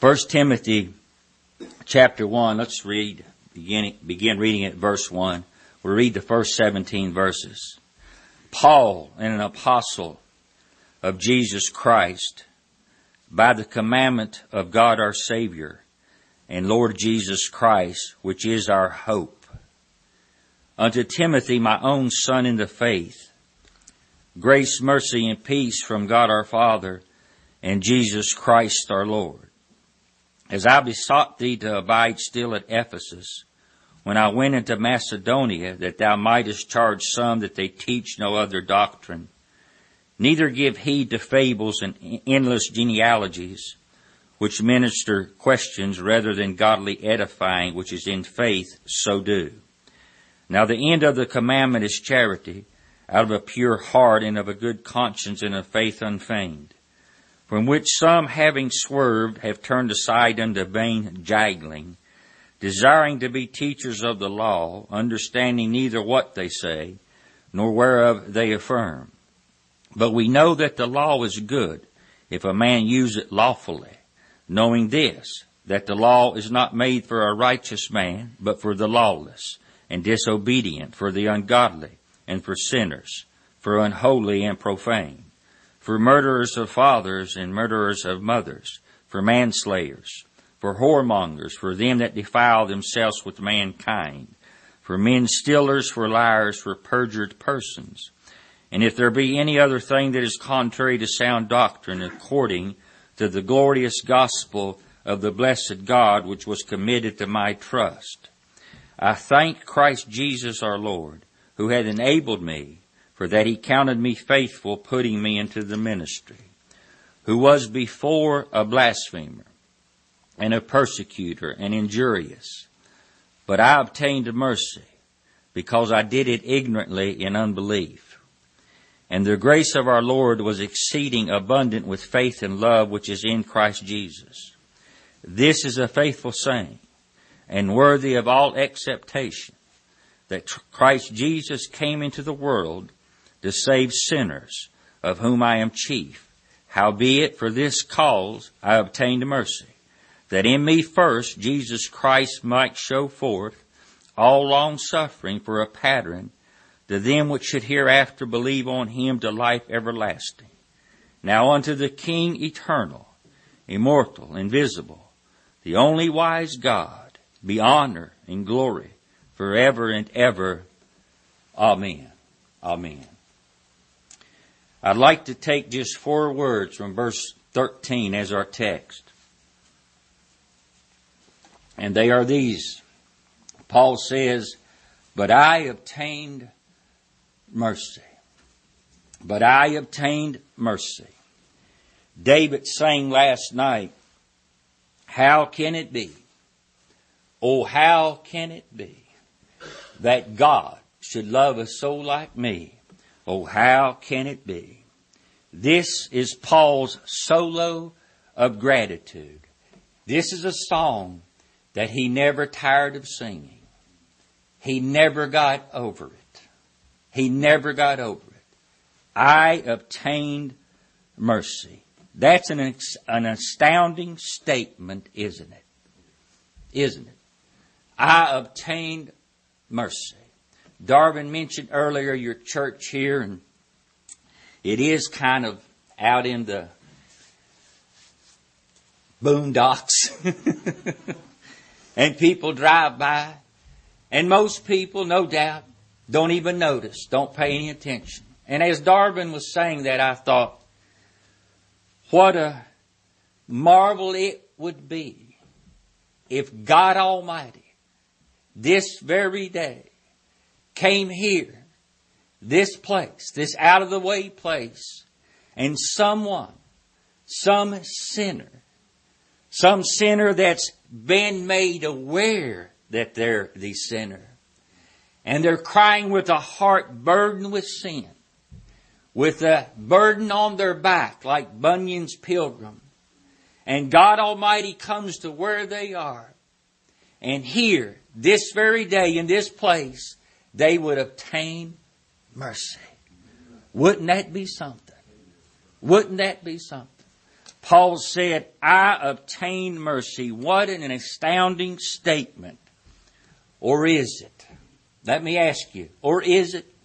First Timothy chapter 1, let's begin reading at verse 1. We'll read the first 17 verses. Paul, an apostle of Jesus Christ, by the commandment of God our Savior and Lord Jesus Christ, which is our hope. Unto Timothy, my own son in the faith, grace, mercy, and peace from God our Father and Jesus Christ our Lord. As I besought thee to abide still at Ephesus, when I went into Macedonia, that thou mightest charge some that they teach no other doctrine, neither give heed to fables and endless genealogies, which minister questions rather than godly edifying, which is in faith, so do. Now the end of the commandment is charity, out of a pure heart and of a good conscience and of faith unfeigned, from which some, having swerved, have turned aside unto vain jangling, desiring to be teachers of the law, understanding neither what they say, nor whereof they affirm. But we know that the law is good, if a man use it lawfully, knowing this, that the law is not made for a righteous man, but for the lawless, and disobedient, for the ungodly, and for sinners, for unholy and profane, for murderers of fathers and murderers of mothers, for manslayers, for whoremongers, for them that defile themselves with mankind, for men stealers, for liars, for perjured persons. And if there be any other thing that is contrary to sound doctrine, according to the glorious gospel of the blessed God, which was committed to my trust, I thank Christ Jesus our Lord, who hath enabled me, for that he counted me faithful, putting me into the ministry, who was before a blasphemer, and a persecutor, and injurious. But I obtained mercy, because I did it ignorantly in unbelief. And the grace of our Lord was exceeding abundant with faith and love which is in Christ Jesus. This is a faithful saying, and worthy of all acceptation, that Christ Jesus came into the world to save sinners, of whom I am chief. Howbeit for this cause I obtained mercy, that in me first Jesus Christ might show forth all long suffering for a pattern to them which should hereafter believe on him to life everlasting. Now unto the King eternal, immortal, invisible, the only wise God, be honor and glory forever and ever. Amen. Amen. I'd like to take just 4 words from verse 13 as our text. And they are these. Paul says, but I obtained mercy. But I obtained mercy. David sang last night, how can it be? Oh, how can it be that God should love a soul like me? Oh, how can it be? This is Paul's solo of gratitude. This is a song that he never tired of singing. He never got over it. He never got over it. I obtained mercy. That's an astounding statement, isn't it? Isn't it? I obtained mercy. Darwin mentioned earlier your church here, and it is kind of out in the boondocks. And people drive by, and most people, no doubt, don't even notice, don't pay any attention. And as Darwin was saying that, I thought, what a marvel it would be if God Almighty, this very day, came here, this place, this out-of-the-way place, and some sinner that's been made aware that they're the sinner, and they're crying with a heart burdened with sin, with a burden on their back like Bunyan's pilgrim, and God Almighty comes to where they are, and here, this very day, in this place, they would obtain mercy. Wouldn't that be something? Wouldn't that be something? Paul said, I obtained mercy. What an astounding statement. Or is it? Let me ask you, or is it?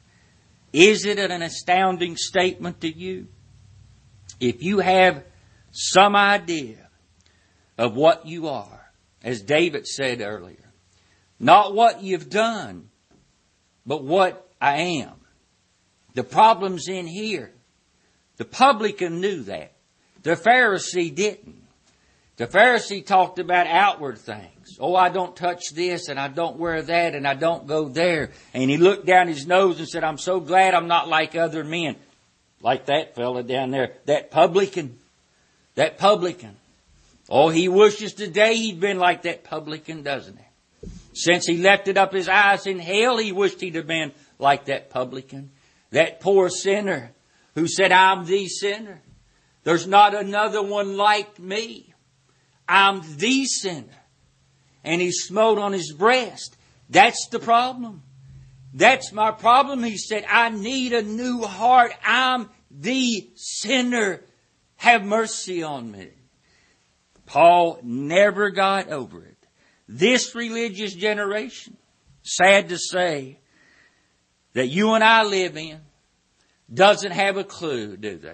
Is it an astounding statement to you? If you have some idea of what you are, as David said earlier, not what you've done, but what I am. The problem's in here. The publican knew that. The Pharisee didn't. The Pharisee talked about outward things. Oh, I don't touch this, and I don't wear that, and I don't go there. And he looked down his nose and said, I'm so glad I'm not like other men. Like that fella down there. That publican. That publican. Oh, he wishes today he'd been like that publican, doesn't he? Since he lifted up his eyes in hell, he wished he'd have been like that publican. That poor sinner who said, I'm the sinner. There's not another one like me. I'm the sinner. And he smote on his breast. That's the problem. That's my problem. He said, I need a new heart. I'm the sinner. Have mercy on me. Paul never got over it. This religious generation, sad to say, that you and I live in, doesn't have a clue, do they?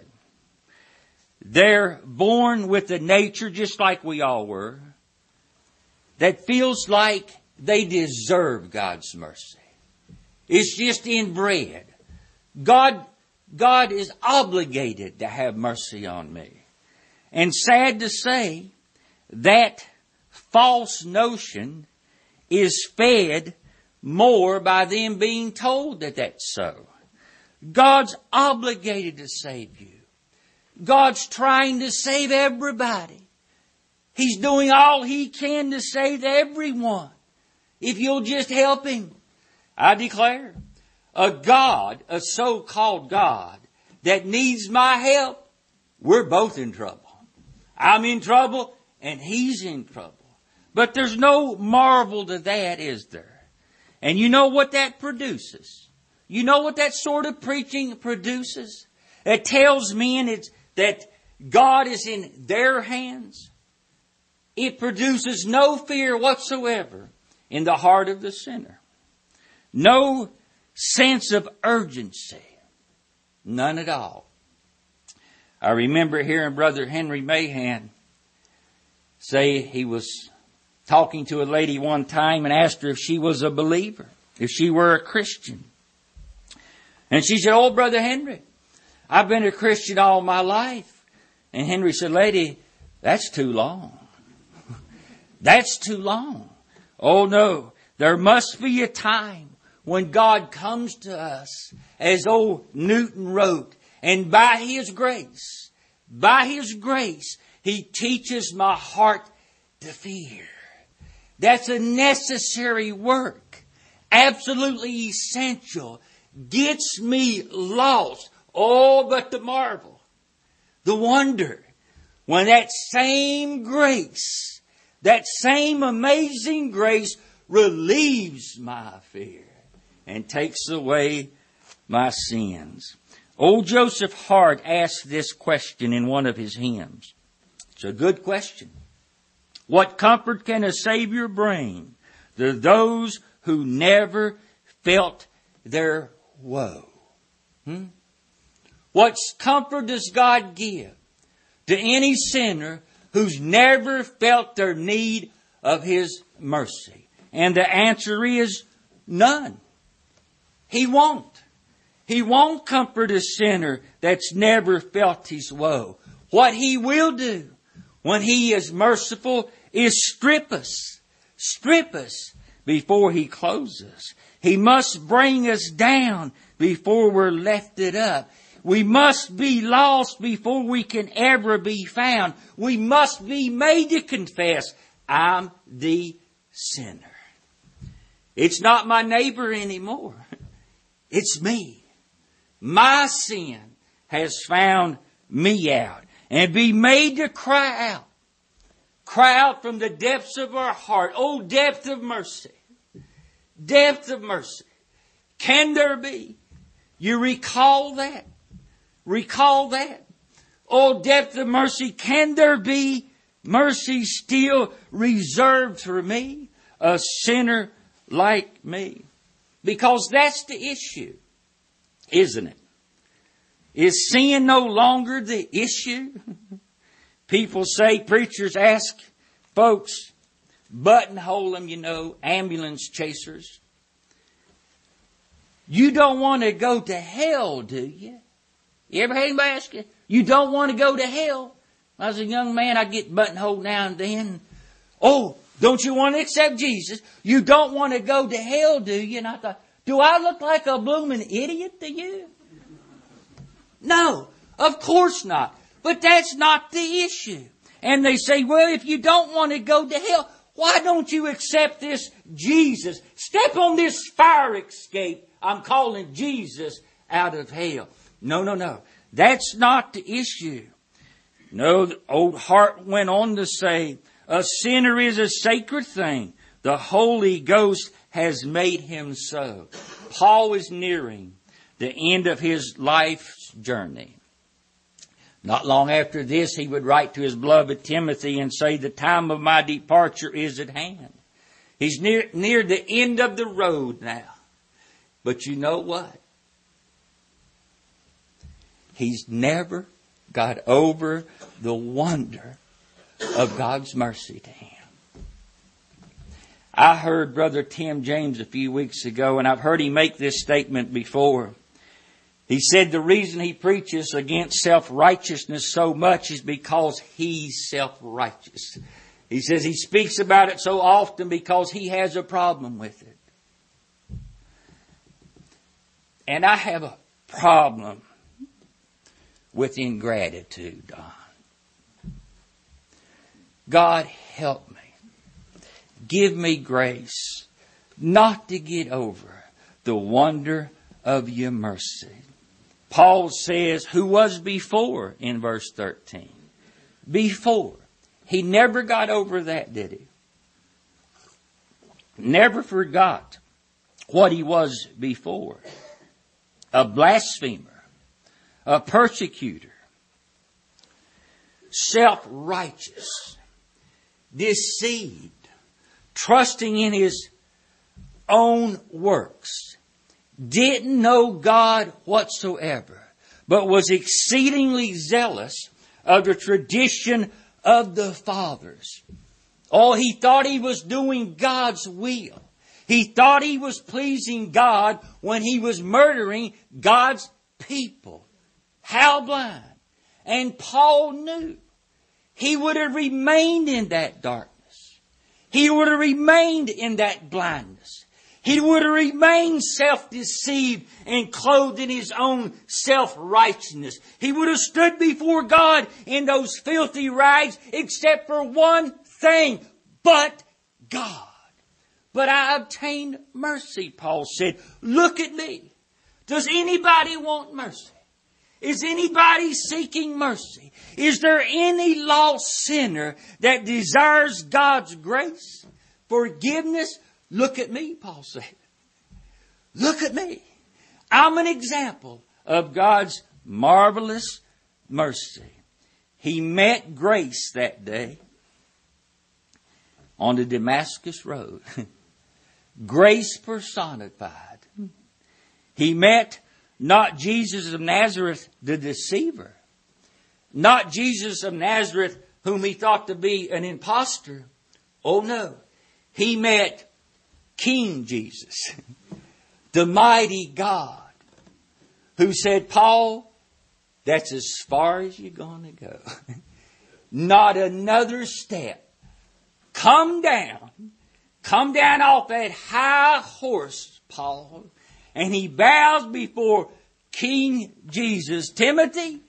They're born with a nature just like we all were, that feels like they deserve God's mercy. It's just inbred. God is obligated to have mercy on me. And sad to say, that false notion is fed more by them being told that that's so. God's obligated to save you. God's trying to save everybody. He's doing all He can to save everyone. If you'll just help Him. I declare, a God, a so-called God, that needs my help, we're both in trouble. I'm in trouble and He's in trouble. But there's no marvel to that, is there? And you know what that produces? You know what that sort of preaching produces? It tells men that God is in their hands. It produces no fear whatsoever in the heart of the sinner. No sense of urgency. None at all. I remember hearing Brother Henry Mahan say he was talking to a lady one time and asked her if she was a believer, if she were a Christian. And she said, oh, Brother Henry, I've been a Christian all my life. And Henry said, lady, that's too long. That's too long. Oh, no. There must be a time when God comes to us, as old Newton wrote, and by His grace, He teaches my heart to fear. That's a necessary work. Absolutely essential. Gets me lost. Oh, but the marvel, the wonder, when that same grace, that same amazing grace relieves my fear and takes away my sins. Old Joseph Hart asked this question in one of his hymns. It's a good question. What comfort can a Savior bring to those who never felt their woe? What comfort does God give to any sinner who's never felt their need of His mercy? And the answer is none. He won't. He won't comfort a sinner that's never felt his woe. What He will do when He is merciful is strip us before He closes. He must bring us down before we're lifted up. We must be lost before we can ever be found. We must be made to confess, I'm the sinner. It's not my neighbor anymore. It's me. My sin has found me out. And be made to cry out. Cry out from the depths of our heart. Oh, depth of mercy. Depth of mercy. Can there be? You recall that? Recall that. Oh, depth of mercy, can there be mercy still reserved for me, a sinner like me? Because that's the issue, isn't it? Is sin no longer the issue? People say, preachers ask folks, buttonhole them, ambulance chasers. You don't want to go to hell, do you? You ever had anybody ask you? You don't want to go to hell? When I was a young man, I'd get buttonholed now and then. Oh, don't you want to accept Jesus? You don't want to go to hell, do you? And I thought, do I look like a blooming idiot to you? No, of course not. But that's not the issue. And they say, well, if you don't want to go to hell, why don't you accept this Jesus? Step on this fire escape I'm calling Jesus out of hell. No. That's not the issue. No, the old Hart went on to say, a sinner is a sacred thing. The Holy Ghost has made him so. Paul is nearing the end of his life's journey. Not long after this, he would write to his beloved Timothy and say, the time of my departure is at hand. He's near the end of the road now. But you know what? He's never got over the wonder of God's mercy to him. I heard Brother Tim James a few weeks ago, and I've heard him make this statement before. He said the reason he preaches against self-righteousness so much is because he's self-righteous. He says he speaks about it so often because he has a problem with it. And I have a problem with ingratitude, Don. God, help me. Give me grace not to get over the wonder of your mercy. Paul says, who was before in verse 13? Before. He never got over that, did he? Never forgot what he was before. A blasphemer, a persecutor, self-righteous, deceived, trusting in his own works, didn't know God whatsoever, but was exceedingly zealous of the tradition of the fathers. Oh, he thought he was doing God's will. He thought he was pleasing God when he was murdering God's people. How blind. And Paul knew he would have remained in that darkness. He would have remained in that blindness. He would have remained self-deceived and clothed in his own self-righteousness. He would have stood before God in those filthy rags except for one thing, but God. But I obtained mercy, Paul said. Look at me. Does anybody want mercy? Is anybody seeking mercy? Is there any lost sinner that desires God's grace, forgiveness? Look at me, Paul said. Look at me. I'm an example of God's marvelous mercy. He met grace that day on the Damascus Road. Grace personified. He met not Jesus of Nazareth, the deceiver. Not Jesus of Nazareth, whom he thought to be an imposter. Oh no. He met King Jesus, the mighty God, who said, Paul, that's as far as you're going to go. Not another step. Come down. Come down off that high horse, Paul. And he bows before King Jesus. Timothy,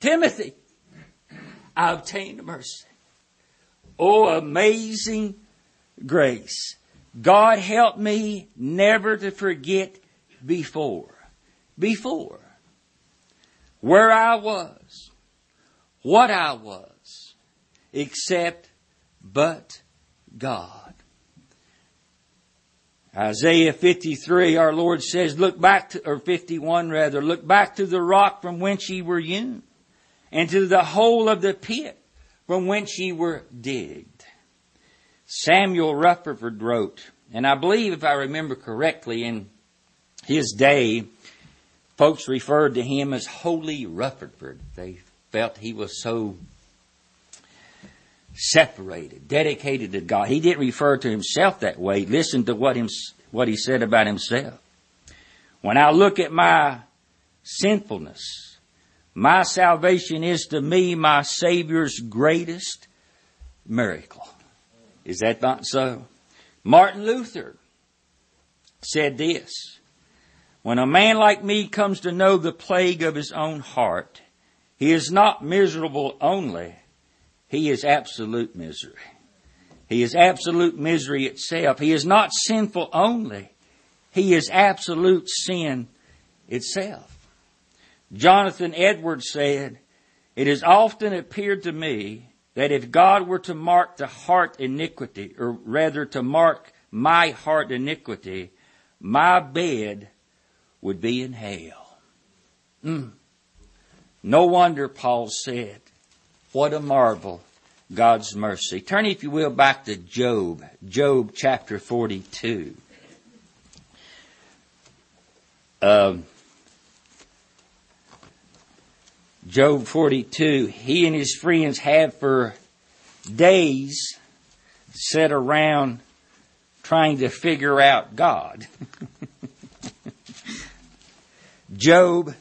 I obtained mercy. Oh, amazing grace. God help me never to forget before. Where I was. What I was. Except but God. Isaiah 53, our Lord says, look back to, or 51 rather, look back to the rock from whence ye were hewn, and to the hole of the pit from whence ye were digged. Samuel Rutherford wrote, and I believe if I remember correctly, in his day, folks referred to him as Holy Rutherford. They felt he was so separated, dedicated to God. He didn't refer to himself that way. Listen to what he said about himself. When I look at my sinfulness, my salvation is to me my Savior's greatest miracle. Is that not so? Martin Luther said this, when a man like me comes to know the plague of his own heart, he is not miserable only, he is absolute misery. He is absolute misery itself. He is not sinful only, he is absolute sin itself. Jonathan Edwards said, it has often appeared to me that if God were to mark the heart iniquity, or rather to mark my heart iniquity, my bed would be in hell. No wonder Paul said, what a marvel, God's mercy. Turn, if you will, back to Job. Job chapter 42. Job 42, he and his friends have for days sat around trying to figure out God. Job,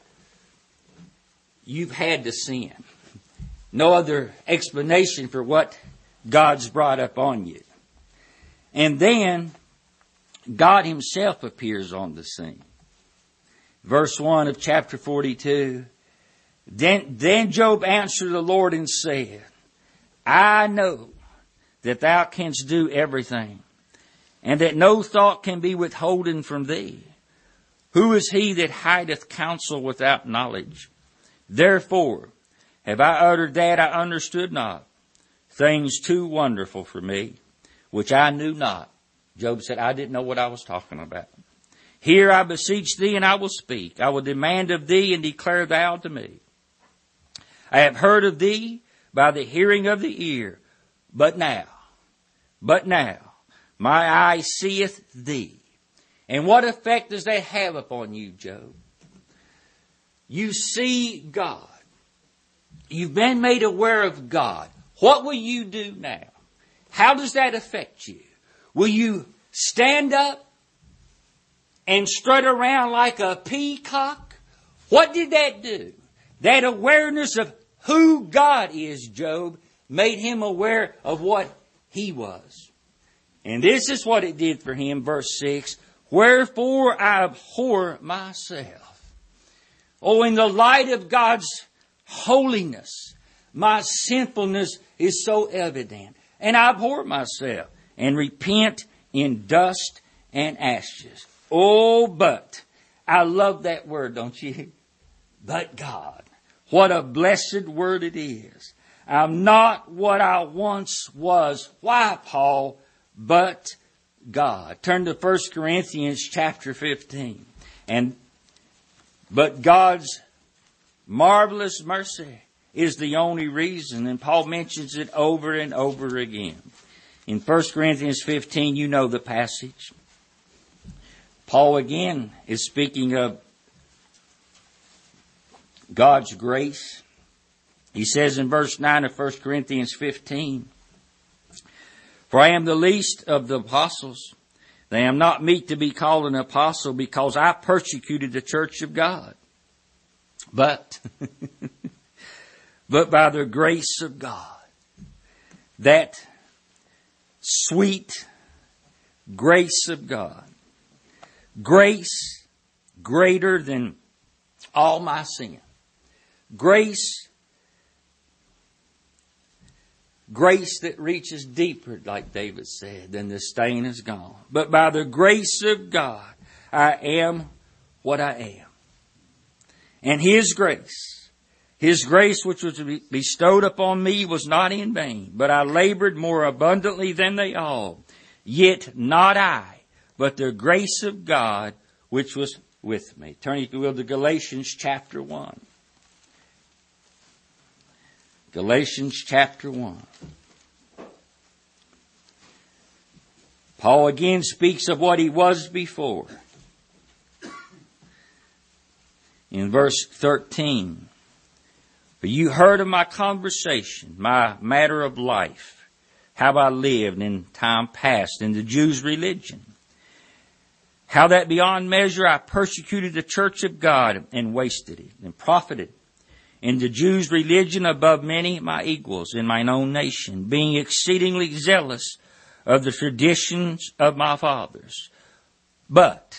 you've had to sin. No other explanation for what God's brought up on you. And then God himself appears on the scene. Verse 1 of chapter 42. Then Job answered the Lord and said, I know that thou canst do everything, and that no thought can be withholden from thee. Who is he that hideth counsel without knowledge? Therefore have I uttered that I understood not, things too wonderful for me, which I knew not. Job said, I didn't know what I was talking about. Here I beseech thee, and I will speak. I will demand of thee, and declare thou to me. I have heard of thee by the hearing of the ear, but now, my eye seeth thee. And what effect does that have upon you, Job? You see God. You've been made aware of God. What will you do now? How does that affect you? Will you stand up and strut around like a peacock? What did that do? That awareness of who God is, Job, made him aware of what he was. And this is what it did for him, verse 6. Wherefore I abhor myself. Oh, in the light of God's holiness, my sinfulness is so evident. And I abhor myself and repent in dust and ashes. Oh, but I love that word, don't you? But God. What a blessed word it is. I'm not what I once was. Why, Paul? But God. Turn to 1 Corinthians chapter 15. But God's marvelous mercy is the only reason, and Paul mentions it over and over again. In 1 Corinthians 15, you know the passage. Paul again is speaking of God's grace. He says in verse 9 of 1 Corinthians 15, For I am the least of the apostles. I am not meet to be called an apostle because I persecuted the church of God. But by the grace of God, that sweet grace of God, grace greater than all my sin, grace that reaches deeper, like David said, than the stain is gone. But by the grace of God, I am what I am. And His grace which was bestowed upon me was not in vain, but I labored more abundantly than they all. Yet not I, but the grace of God which was with me. Turn, if you will, to Galatians chapter 1. Galatians chapter 1. Paul again speaks of what he was before. In verse 13, for you heard of my conversation, my matter of life, how I lived in time past in the Jews' religion, how that beyond measure I persecuted the church of God and wasted it and profited in the Jews' religion above many my equals in mine own nation, being exceedingly zealous of the traditions of my fathers. But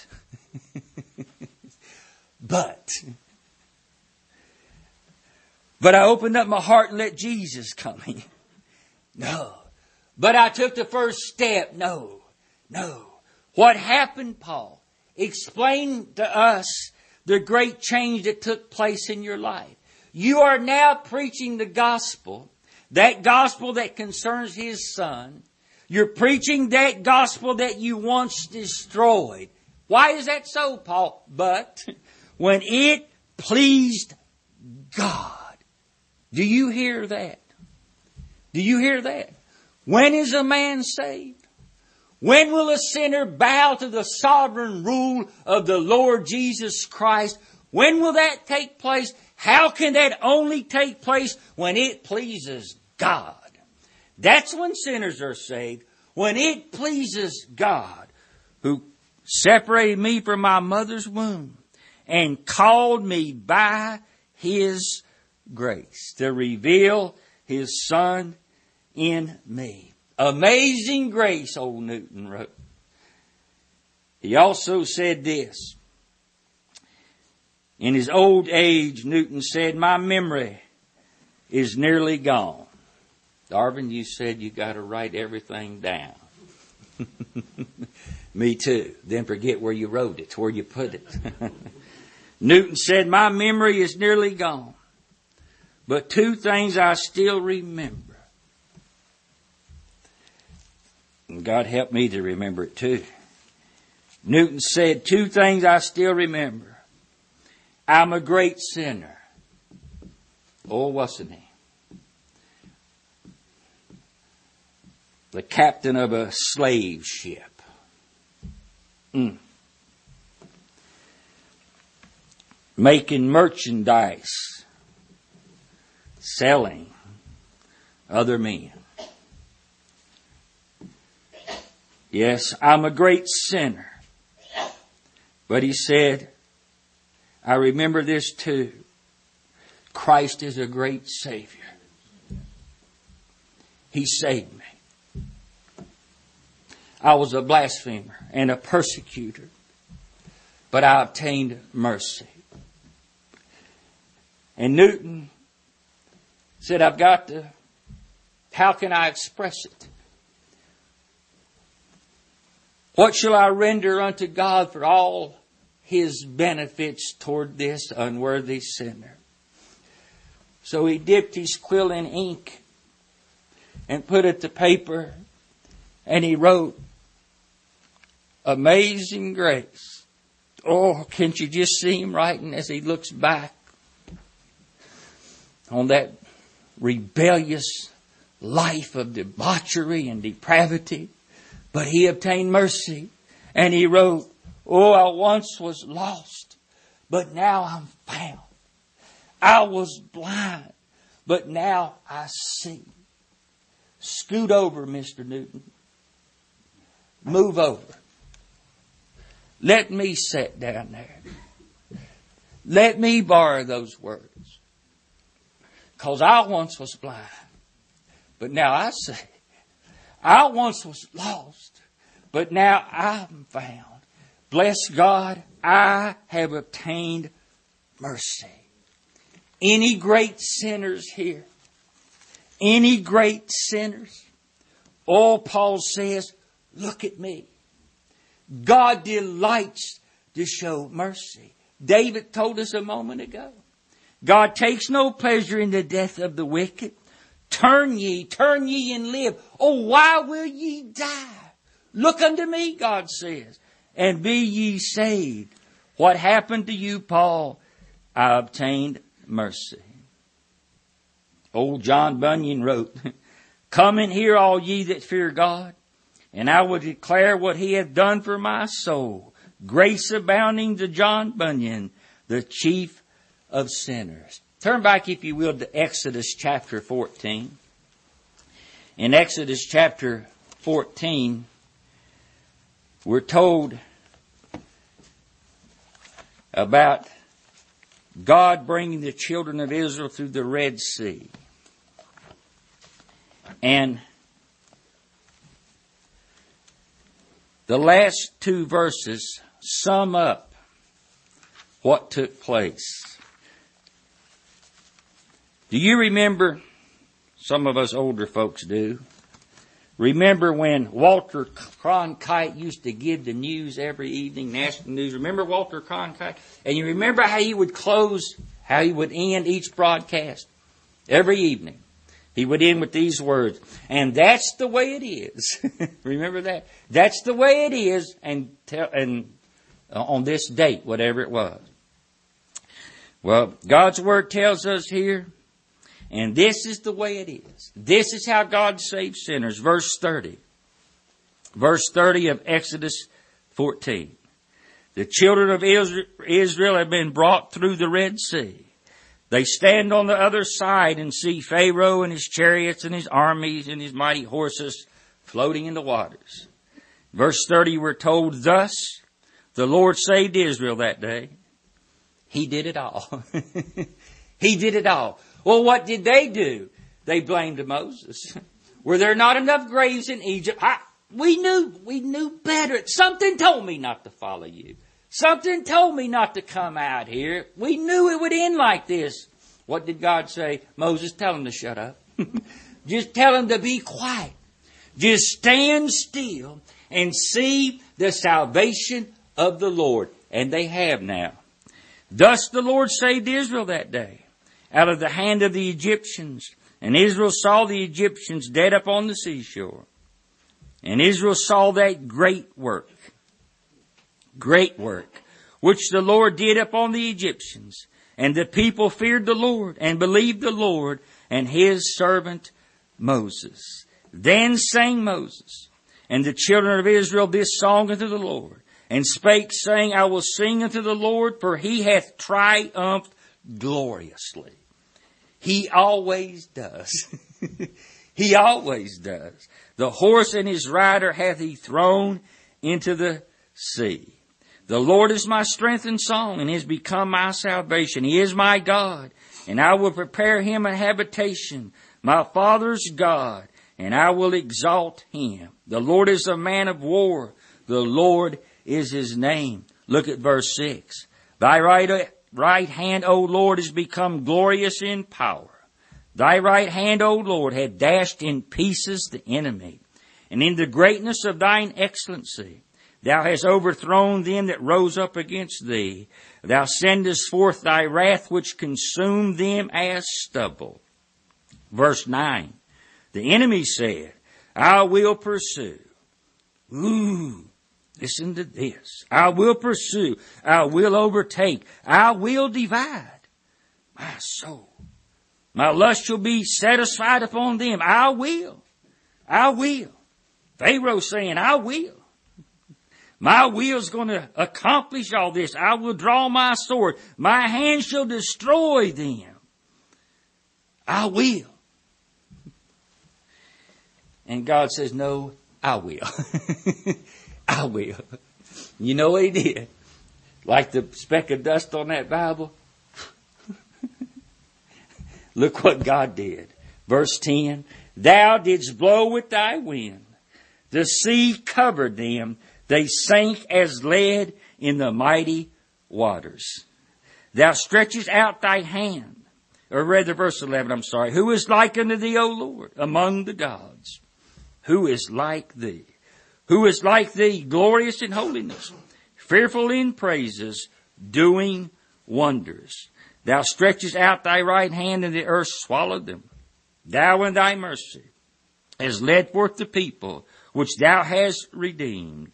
I opened up my heart and let Jesus come in. No. But I took the first step. No. What happened, Paul? Explain to us the great change that took place in your life. You are now preaching the gospel that concerns His Son. You're preaching that gospel that you once destroyed. Why is that so, Paul? But when it pleased God. Do you hear that? Do you hear that? When is a man saved? When will a sinner bow to the sovereign rule of the Lord Jesus Christ? When will that take place? How can that only take place when it pleases God? That's when sinners are saved. When it pleases God, who separated me from my mother's womb and called me by His grace to reveal His Son in me. Amazing grace, old Newton wrote. He also said this. In his old age, Newton said, my memory is nearly gone. Darvin, you said you got to write everything down. Me too. Then forget where you wrote it, where you put it. Newton said, my memory is nearly gone. But two things I still remember. And God help me to remember it too. Newton said, two things I still remember. I'm a great sinner. Oh, wasn't he? The captain of a slave ship. Making merchandise. Selling other men. Yes, I'm a great sinner. But he said, I remember this too. Christ is a great Savior. He saved me. I was a blasphemer and a persecutor, but I obtained mercy. And Newton said, how can I express it? What shall I render unto God for all His benefits toward this unworthy sinner? So he dipped his quill in ink and put it to paper, and he wrote, Amazing Grace. Oh, can't you just see him writing as he looks back on that rebellious life of debauchery and depravity? But he obtained mercy, and he wrote, oh, I once was lost, but now I'm found. I was blind, but now I see. Scoot over, Mr. Newton. Move over. Let me sit down there. Let me borrow those words. Because I once was blind, but now I see. I once was lost, but now I'm found. Bless God, I have obtained mercy. Any great sinners here? Any great sinners? Oh, Paul says, look at me. God delights to show mercy. David told us a moment ago. God takes no pleasure in the death of the wicked. Turn ye and live. Oh, why will ye die? Look unto me, God says, and be ye saved. What happened to you, Paul? I obtained mercy. Old John Bunyan wrote, "Come and hear all ye that fear God, and I will declare what he hath done for my soul. Grace abounding to John Bunyan, the chief of sinners." Turn back, if you will, to Exodus chapter 14. In Exodus chapter 14, we're told about God bringing the children of Israel through the Red Sea. And the last two verses sum up what took place. Do you remember, some of us older folks do, remember when Walter Cronkite used to give the news every evening, national news? Remember Walter Cronkite? And you remember how he would end each broadcast? Every evening. He would end with these words, "And that's the way it is." Remember that? That's the way it is, and on this date, whatever it was. Well, God's Word tells us here, and this is the way it is. This is how God saves sinners. Verse 30. Verse 30 of Exodus 14. The children of Israel have been brought through the Red Sea. They stand on the other side and see Pharaoh and his chariots and his armies and his mighty horses floating in the waters. Verse 30, we're told, "Thus the Lord saved Israel that day." He did it all. He did it all. Well, what did they do? They blamed Moses. Were there not enough graves in Egypt? We knew better. Something told me not to follow you. Something told me not to come out here. We knew it would end like this. What did God say? "Moses, tell him to shut up. Just tell him to be quiet. Just stand still and see the salvation of the Lord." And they have now. "Thus the Lord saved Israel that day out of the hand of the Egyptians. And Israel saw the Egyptians dead upon the seashore. And Israel saw that great work, which the Lord did upon the Egyptians. And the people feared the Lord and believed the Lord and his servant Moses. Then sang Moses and the children of Israel this song unto the Lord, and spake, saying, I will sing unto the Lord, for he hath triumphed gloriously." He always does. He always does. "The horse and his rider hath he thrown into the sea. The Lord is my strength and song, and is become my salvation. He is my God, and I will prepare him a habitation, my father's God, and I will exalt him. The Lord is a man of war. The Lord is his name." Look at verse 6. "Thy right hand, O Lord, is become glorious in power. Thy right hand, O Lord, hath dashed in pieces the enemy. And in the greatness of thine excellency, thou hast overthrown them that rose up against thee. Thou sendest forth thy wrath, which consumed them as stubble." Verse 9. "The enemy said, I will pursue." Ooh, listen to this. "I will pursue. I will overtake. I will divide my soul. My lust shall be satisfied upon them. I will. I will." Pharaoh saying, "I will. My will's going to accomplish all this. I will draw my sword. My hand shall destroy them. I will." And God says, "No, I will." I will. You know what he did? Like the speck of dust on that Bible. Look what God did. Verse 10. "Thou didst blow with thy wind. The sea covered them. They sank as lead in the mighty waters. Thou stretchest out thy hand." Or rather, verse 11, I'm sorry. "Who is like unto thee, O Lord, among the gods? Who is like thee? Who is like thee, glorious in holiness, fearful in praises, doing wonders? Thou stretchest out thy right hand, and the earth swallowed them. Thou in thy mercy hast led forth the people, which thou hast redeemed.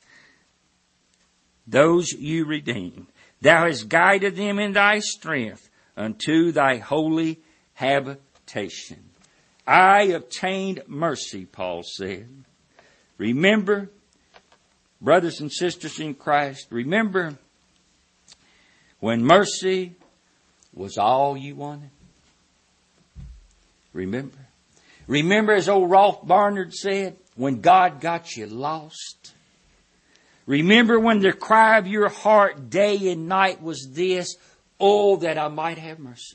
Those you redeemed. Thou hast guided them in thy strength unto thy holy habitation." temptation. I obtained mercy, Paul said. Remember, brothers and sisters in Christ, remember when mercy was all you wanted? Remember? Remember, as old Rolf Barnard said, when God got you lost? Remember when the cry of your heart day and night was this, oh, that I might have mercy.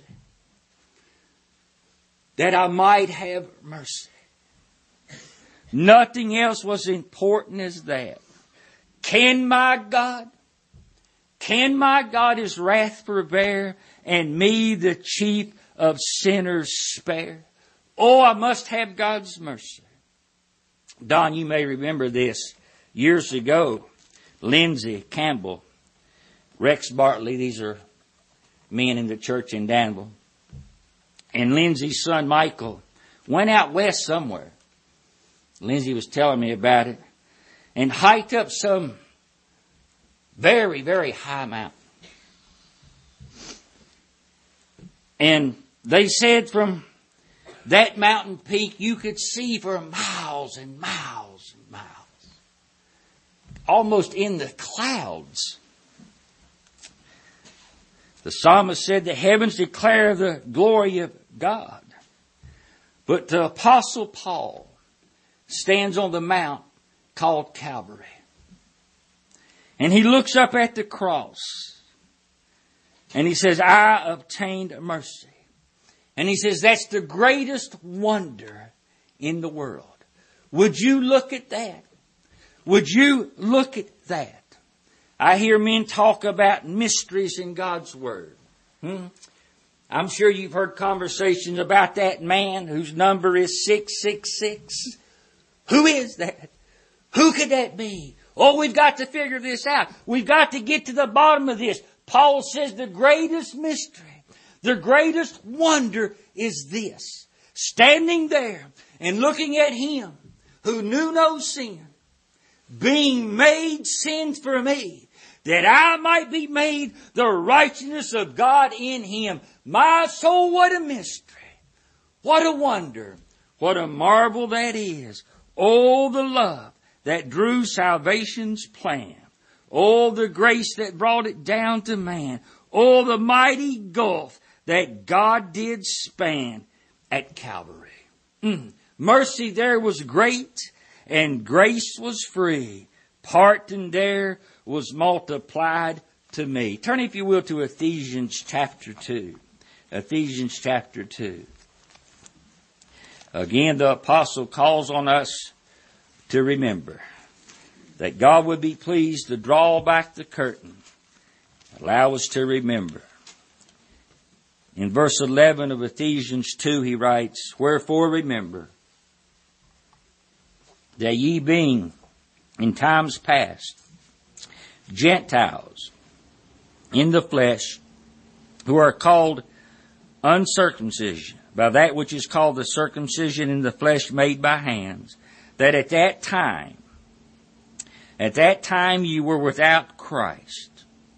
That I might have mercy. Nothing else was important as that. Can my God His wrath forbear, and me the chief of sinners spare? Oh, I must have God's mercy. Don, you may remember this. Years ago, Lindsay Campbell, Rex Bartley, these are men in the church in Danville, and Lindsay's son Michael went out west somewhere. Lindsay was telling me about it, and hiked up some very, very high mountain. And they said from that mountain peak you could see for miles and miles and miles. Almost in the clouds. The psalmist said the heavens declare the glory of God. But the Apostle Paul stands on the mount called Calvary. And he looks up at the cross. And he says, I obtained mercy. And he says, that's the greatest wonder in the world. Would you look at that? Would you look at that? I hear men talk about mysteries in God's Word. I'm sure you've heard conversations about that man whose number is 666. Who is that? Who could that be? Oh, we've got to figure this out. We've got to get to the bottom of this. Paul says the greatest mystery, the greatest wonder is this. Standing there and looking at Him who knew no sin, being made sin for me, that I might be made the righteousness of God in Him. My soul, what a mystery. What a wonder. What a marvel that is. Oh, the love that drew salvation's plan. Oh, the grace that brought it down to man. Oh, the mighty gulf that God did span at Calvary. Mercy there was great, and grace was free. Pardon there was multiplied to me. Turn, if you will, to Ephesians chapter 2. Ephesians chapter 2. Again, the apostle calls on us to remember that God would be pleased to draw back the curtain. Allow us to remember. In verse 11 of Ephesians 2, he writes, wherefore remember that ye being in times past Gentiles in the flesh, who are called uncircumcision, by that which is called the circumcision in the flesh made by hands, that at that time you were without Christ.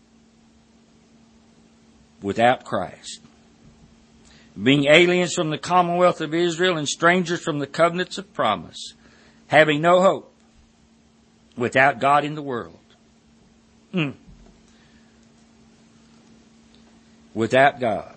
Without Christ. Being aliens from the commonwealth of Israel and strangers from the covenants of promise, having no hope, without God in the world. Without God.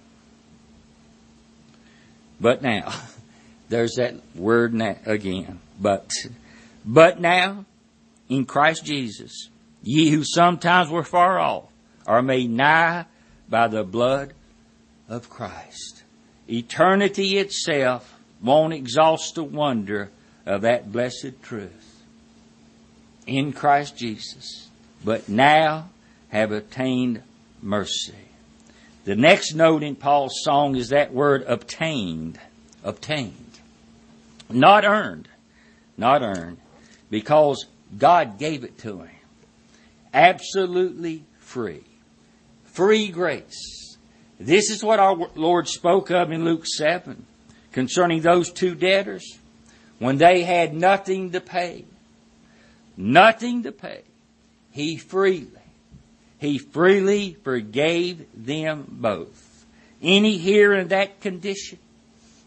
But now, there's that word now again. But now, in Christ Jesus, ye who sometimes were far off are made nigh by the blood of Christ. Eternity itself won't exhaust the wonder of that blessed truth. In Christ Jesus, but now have obtained mercy. The next note in Paul's song is that word obtained. Obtained. Not earned. Not earned. Because God gave it to him. Absolutely free. Free grace. This is what our Lord spoke of in Luke 7 concerning those two debtors when they had nothing to pay. Nothing to pay. He freely forgave them both. Any here in that condition?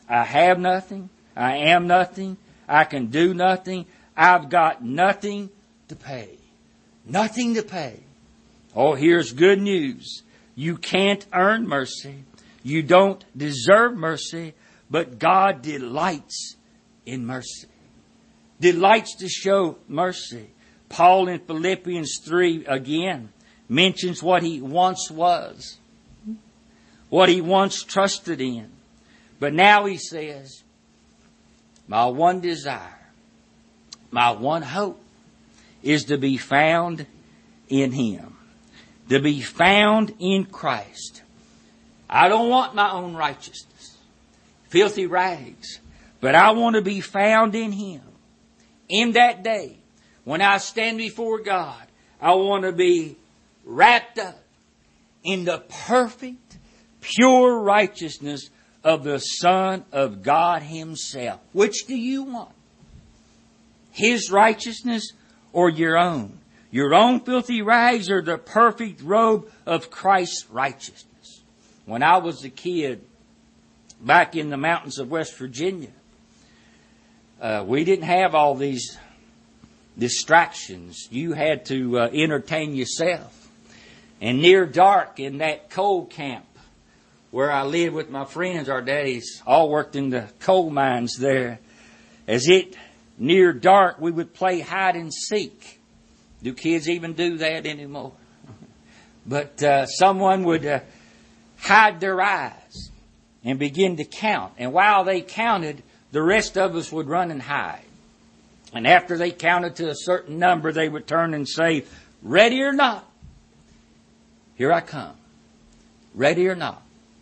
I have nothing. I am nothing. I can do nothing. I've got nothing to pay. Nothing to pay. Oh, here's good news. You can't earn mercy. You don't deserve mercy, but God delights in mercy. Delights to show mercy. Paul in Philippians 3 again mentions what he once was, what he once trusted in. But now he says, my one desire, my one hope is to be found in Him. To be found in Christ. I don't want my own righteousness, filthy rags, but I want to be found in Him. In that day, when I stand before God, I want to be wrapped up in the perfect, pure righteousness of the Son of God Himself. Which do you want? His righteousness or your own? Your own filthy rags or the perfect robe of Christ's righteousness? When I was a kid, back in the mountains of West Virginia, we didn't have all these distractions. You had to entertain yourself. And near dark in that coal camp where I lived with my friends, our daddies all worked in the coal mines there. As it near dark, we would play hide and seek. Do kids even do that anymore? But someone would hide their eyes and begin to count. And while they counted, the rest of us would run and hide. And after they counted to a certain number, they would turn and say, ready or not, here I come. Ready or not.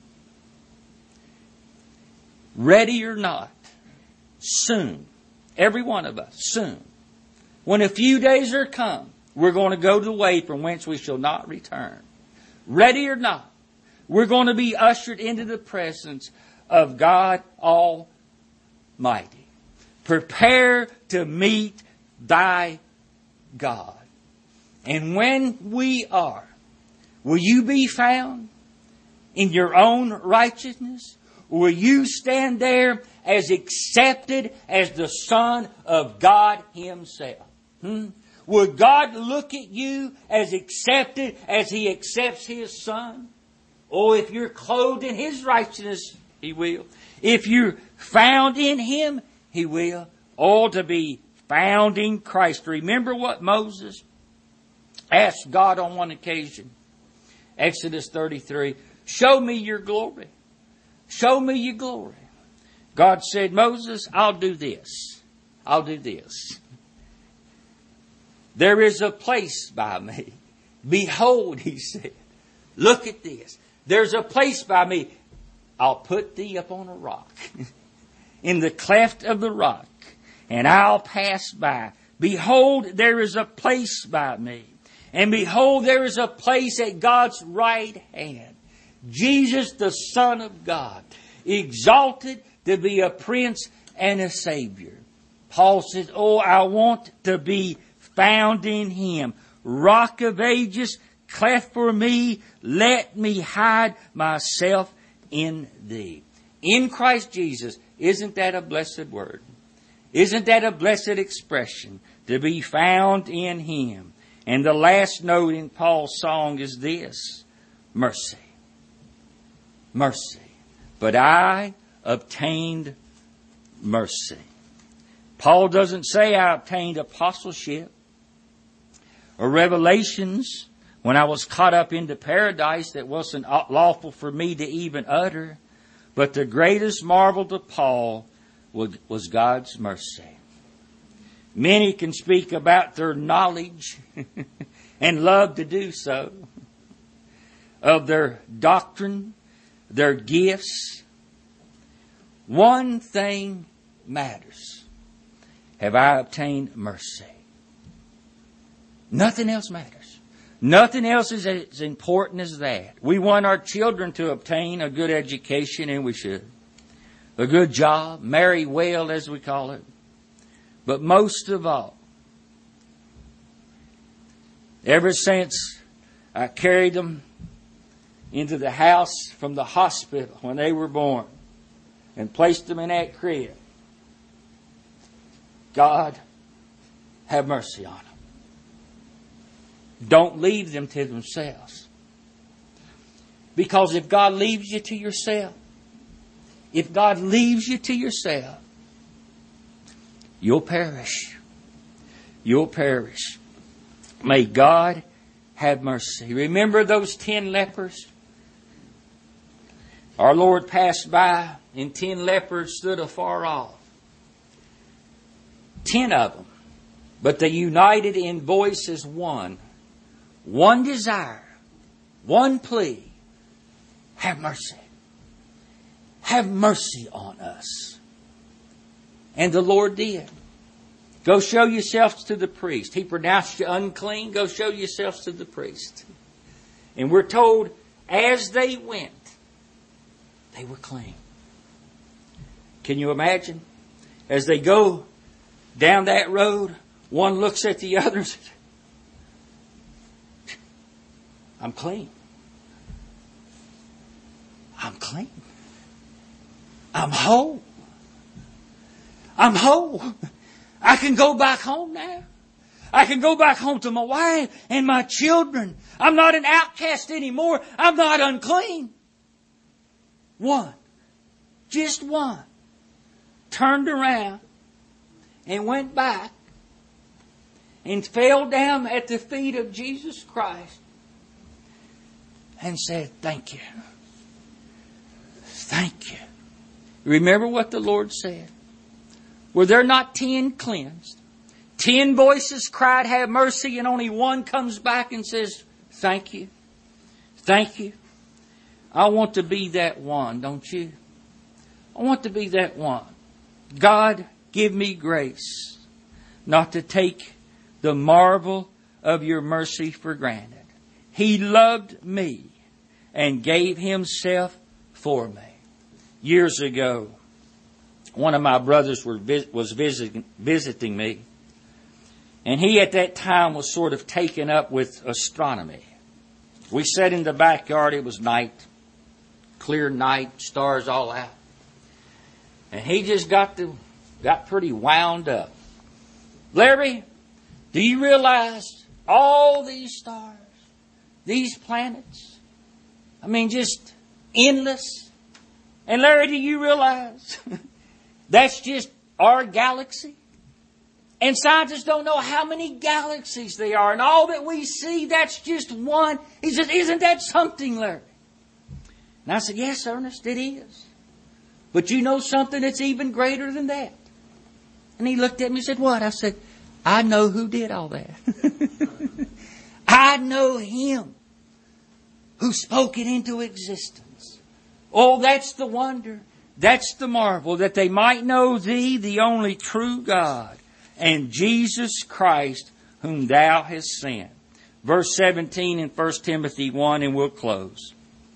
Ready or not. Soon. Every one of us. Soon. When a few days are come, we're going to go the way from whence we shall not return. Ready or not, we're going to be ushered into the presence of God Almighty. Prepare to meet thy God. And when we are, will you be found in your own righteousness? Or will you stand there as accepted as the Son of God Himself? Will God look at you as accepted as He accepts His Son? Or if you're clothed in His righteousness, He will. If you're found in Him, He will. All to be found in Christ. Remember what Moses asked God on one occasion. Exodus 33. Show me your glory. Show me your glory. God said, Moses, I'll do this. I'll do this. There is a place by me. Behold, He said. Look at this. There's a place by me. I'll put thee upon a rock. In the cleft of the rock. And I'll pass by. Behold, there is a place by me. And behold, there is a place at God's right hand. Jesus, the Son of God. Exalted to be a Prince and a Savior. Paul says, oh, I want to be found in Him. Rock of ages, cleft for me, let me hide myself in Thee. In Christ Jesus, isn't that a blessed word? Isn't that a blessed expression? To be found in Him. And the last note in Paul's song is this. Mercy. Mercy. But I obtained mercy. Paul doesn't say I obtained apostleship or revelations when I was caught up into paradise that wasn't lawful for me to even utter. But the greatest marvel to Paul was God's mercy. Many can speak about their knowledge and love to do so, of their doctrine, their gifts. One thing matters. Have I obtained mercy? Nothing else matters. Nothing else is as important as that. We want our children to obtain a good education, and we should. A good job, marry well, as we call it. But most of all, ever since I carried them into the house from the hospital when they were born, and placed them in that crib. God, have mercy on them. Don't leave them to themselves. Because if God leaves you to yourself, you'll perish. You'll perish. May God have mercy. Remember those 10 lepers? Our Lord passed by, and 10 lepers stood afar off. 10 of them. But they united in voice as one. One desire. One plea. Have mercy. Have mercy on us. And the Lord did. Go show yourselves to the priest. He pronounced you unclean. Go show yourselves to the priest. And we're told, as they went, they were clean. Can you imagine? As they go down that road, one looks at the other and says, I'm clean. I'm clean. I'm whole. I'm whole. I can go back home now. I can go back home to my wife and my children. I'm not an outcast anymore. I'm not unclean. One. Just one. Turned around and went back and fell down at the feet of Jesus Christ and said, thank you. Thank you. Remember what the Lord said. Were there not 10 cleansed? 10 voices cried, have mercy, and only one comes back and says, thank you. Thank you. I want to be that one, don't you? I want to be that one. God, give me grace not to take the marvel of your mercy for granted. He loved me and gave Himself for me. Years ago, one of my brothers was visiting me. And he at that time was sort of taken up with astronomy. We sat in the backyard. It was night. Clear night. Stars all out. And he just got pretty wound up. Larry, do you realize all these stars? These planets? I mean, just endless. And Larry, do you realize that's just our galaxy? And scientists don't know how many galaxies there are. And all that we see, that's just one. He said, isn't that something, Larry? And I said, yes, Ernest, it is. But you know something that's even greater than that? And he looked at me and said, what? I said, I know who did all that. I know Him who spoke it into existence. Oh, that's the wonder. That's the marvel, that they might know Thee, the only true God, and Jesus Christ, whom Thou hast sent. Verse 17 in 1 Timothy 1, and we'll close.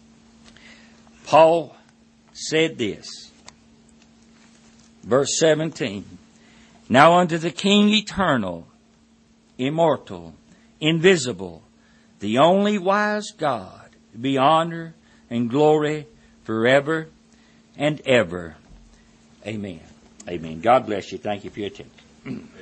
Paul said this. Verse 17. Now unto the King eternal, immortal, invisible, the only wise God, be honor and glory forever and ever. Amen. Amen. God bless you. Thank you for your attention.